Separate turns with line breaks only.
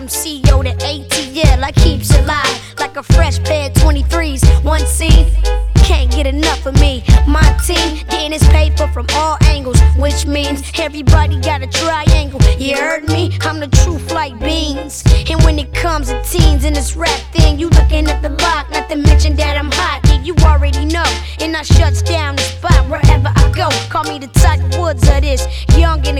from CO to ATL, I keeps it live like a fresh pair of 23s. One scene, can't get enough of me. My team getting his paper from all angles, which means everybody got a triangle. You heard me? I'm the truth like beans. And when it comes to teens and this rap thing, you looking at the block, not to mention that I'm hot. Yeah, you already know, and I shuts down the spot wherever I go. Call me the Tiger Woods of this, young and